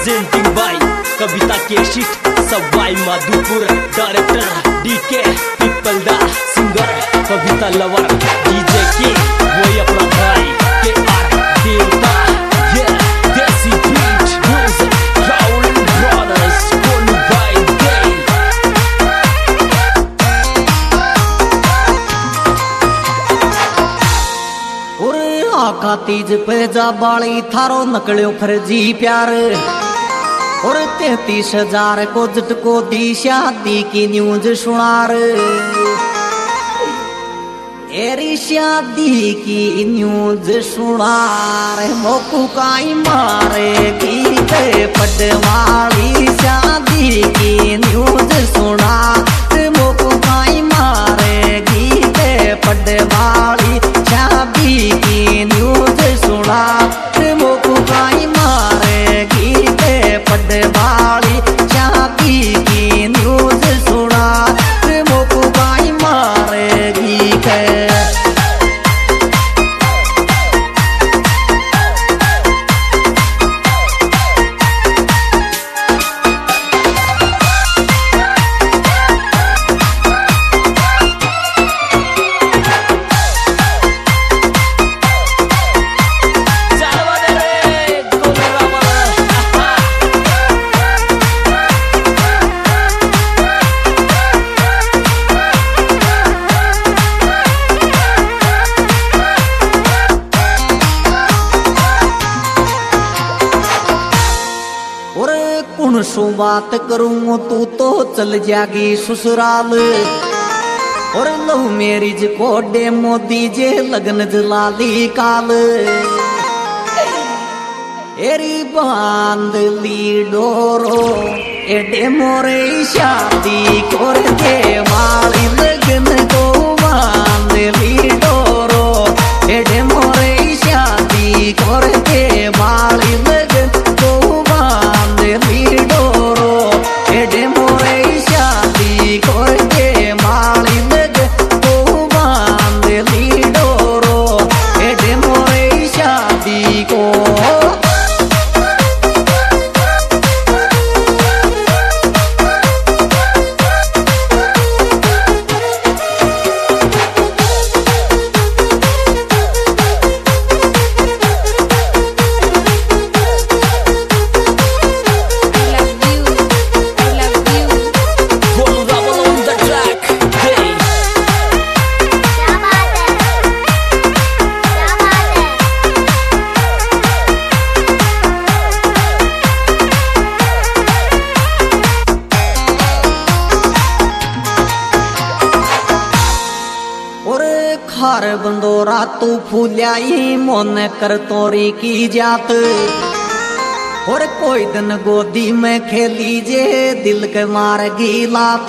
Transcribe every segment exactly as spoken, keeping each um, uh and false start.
Presenting by Kavita केशिट Sawai Madhopur director DK people दा singer Kavita lover DJ के वही अपना भाई के आर देवता ये देसी बीट म्यूजिक राउल ब्रदर्स कोलू भाई दे और आका तीज पे जा बाली थारो नकलियो फर्जी प्यार और तैतीस हजार को झटको दी शादी की न्यूज सुनार एरी शादी की न्यूज सुनार मोकू काई मारे की पटवाली शादी की न्यूज सुनार मोकू काई मारे की पटवाली शादी की न्यूज सुनार मोकू काई मारे की पटवाली शादी की न्यूज सुना मोकू काई मारेगी के सु बात करूँ तू तो चल जागी ससुराल और लव मैरिज को डेमो दीजे लगन जलाली काल एरी बांध ली डोरो ए डेमो रे शादी कर दे माली लगन को बांध ली डोरो ए डेमो रे शादी कर दे माली लगन को बांध ली खार बंदोरा तू फूल्याई मोन कर तोरी की जात और कोई दिन गोदी में खेली जे दिल के मार गिलात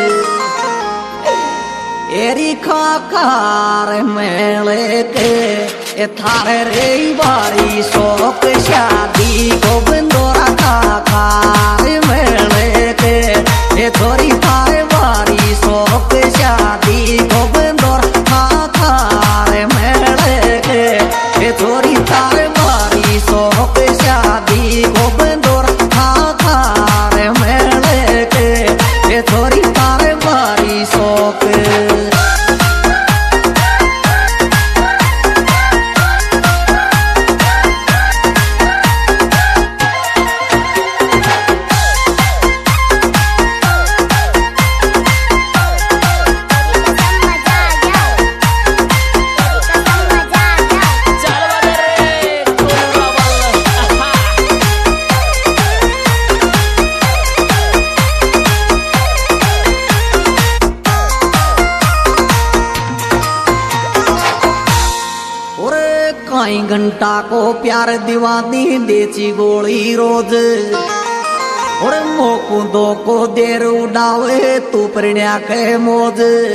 एरी खाकार मेले के ए थारे रे बारी शोक शादी को बंदोरा खाकार मेले के ए थोरी थारे बारी शोक शादी को बंदोरा थोड़ी तार मारी शौक शादी को बंदोर खा खार मेले के थोड़ी तार मारी शौक घंटा को प्यार दीवानी देची गोली रोज और मोकू दो को देर उड़ावे तू प्रणया के मोज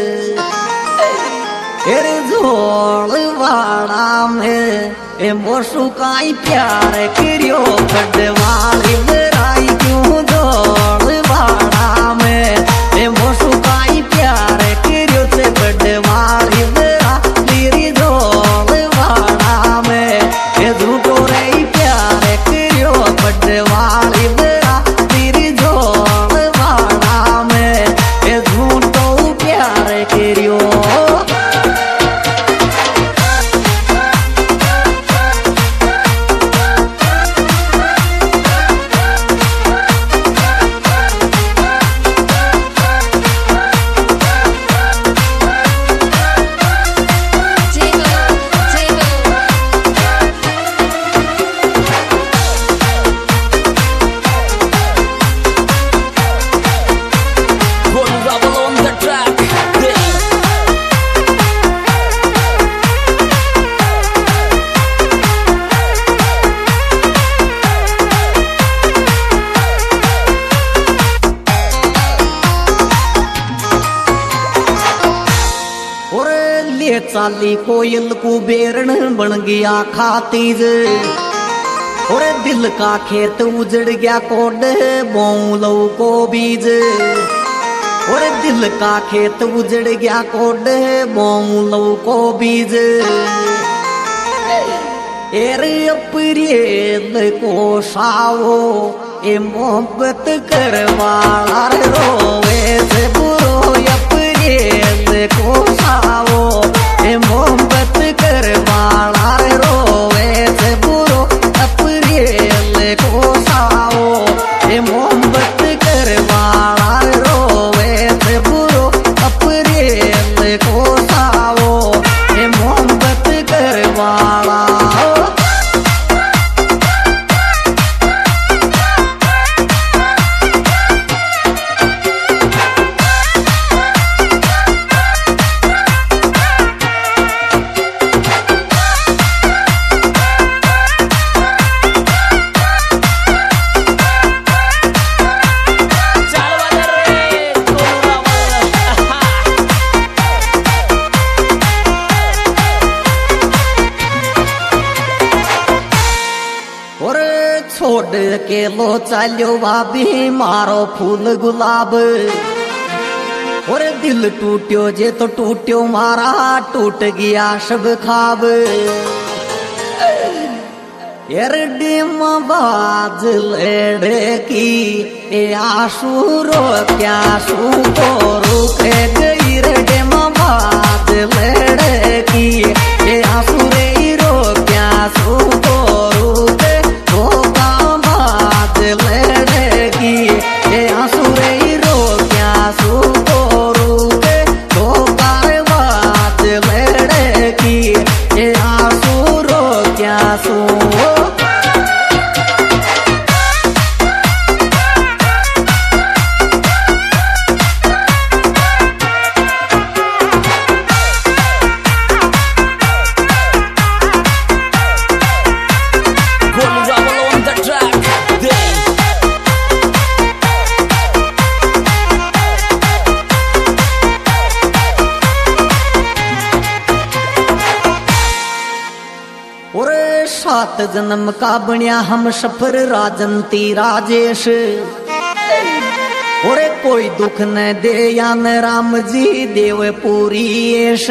एरे झोल वाड़ा में ए मोसू काई प्यार करियो खडवाली मेराई क्यों झोल वाड़ा में ए मोसू काई प्यार करियो से खडवाली मेरा तेरी झोल वाड़ा में ए झूठो रे प्यार करियो खडवाली चाली कोयल को बेरण बन गया खातीज। और दिल का खेत उजड़ गया कोड बोलो को बीज। और दिल का खेत उजड़ गया कोड बोलो को बीज। एरे अप्रियल को सावो ए मोहब्बत करवाला रोवे से बुरो। अप्रियल को सावो ए मोहब्बत करवाला रोवे से बुरो। अप्रियल को सावो ए मोहब्बत करवाला रोवे से बुरो। अप्रियल को सावो ए मोहब्बत करवाला। छोड़ के लो चालो भाभी मारो फूल गुलाब। और दिल टूट्यो जे तो टूट्यो मारा टूट गया सब खाब। यार डिम बाज लेड़े की ए आंसू रो क्या सू को रुके गई रे। डिम बाज लेड़े की ए आंसू रे रो क्या सू को रुके लड़की ये आंसुरे रो क्या सू को रुके तो बात लड़की ये आंसू रो क्या सू। सात जन्म का बनिया हम सफर राजंती राजेश। और कोई दुख न दे यान राम जी देव पूरी ऐश।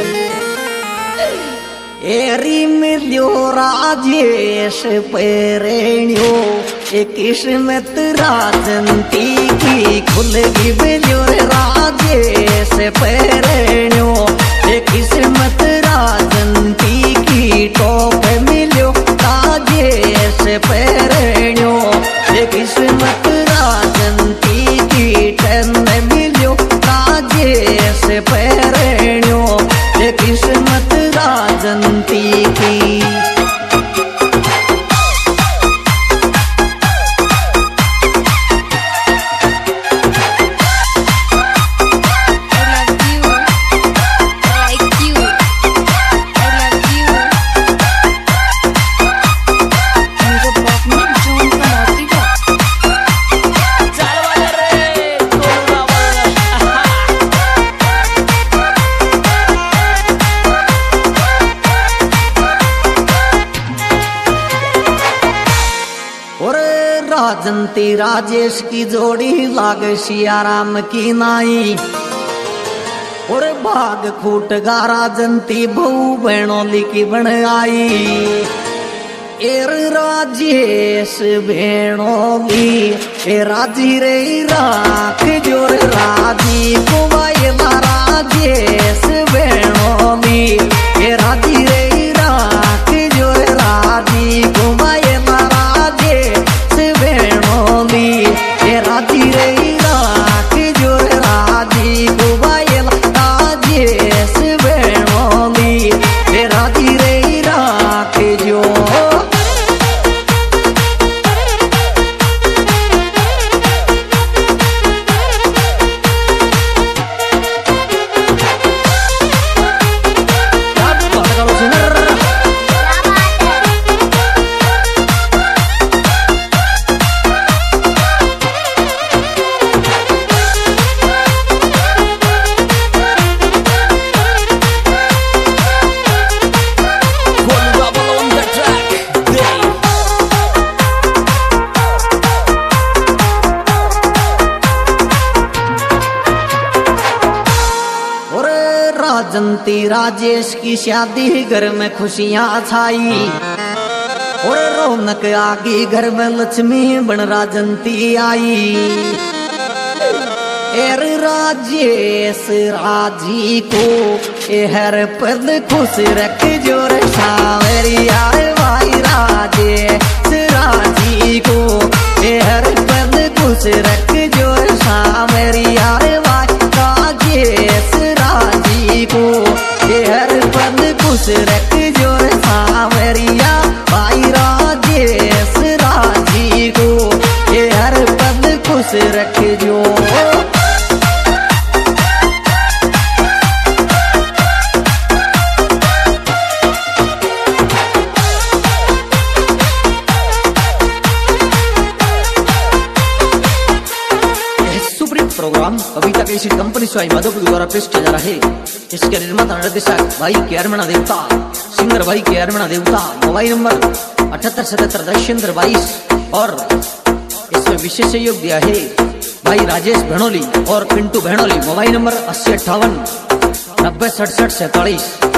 एरी मिल्यो राजेश पेरेण्यो ए किस्मत राजंती की खुलगी मिल्यो राजेश पेरेण्यो ए किस्मत राजंती की टोप मिल्यो राजेश पेरेण्यो ए किस्मत राजंती की टन मिल्यो राजेश पेरेण्यो ए किस्मत राजंती की। राजंती राजेश की जोड़ी लाग सियाराम की नाई। और भाग खूट गा राजंती बहु बहनोली की बन आई। एर राजेश भेणोली ए राजी रे राख जोर राजी कुवायला राजेश भेणोली ए राजी रे राख जोर राजी कुवायला राजेश भेणोली ए राजी रे राख जोर राजी कुवायला राजेश भेणोली ए राजी रे राख जो। बनती राजेश की शादी, घर में खुशियां छाई और रौनक आगी, घर में लक्ष्मी बन राजंती आई। एर राजेश राजी को ए हर पद खुश रख जोर सावरी यार भाई राजेश राजी को ए हर पद खुश रख जोर सावरी यार भाई राजेश राजी को ए हर पद खुश रख जोर सावरिया भाई राजेश राजी को ए हर पद खुश रख जो। प्रोग्राम कविता कैसी कंपनी स्वाई माधोपुर द्वारा पेश किया जा रहा है। इसके निर्माता निर्देशक भाई के अरमणा देवता, सिंगर भाई के अरमणा देवता। मोबाइल नंबर अठहत्तर सतहत्तर दशेंद्र बाईस और इसमें विशेष सहयोग दिया है भाई राजेश भेणोली और पिंटू भेणोली। मोबाइल नंबर अस्सी अट्ठावन नब्बे सड़सठ सैतालीस।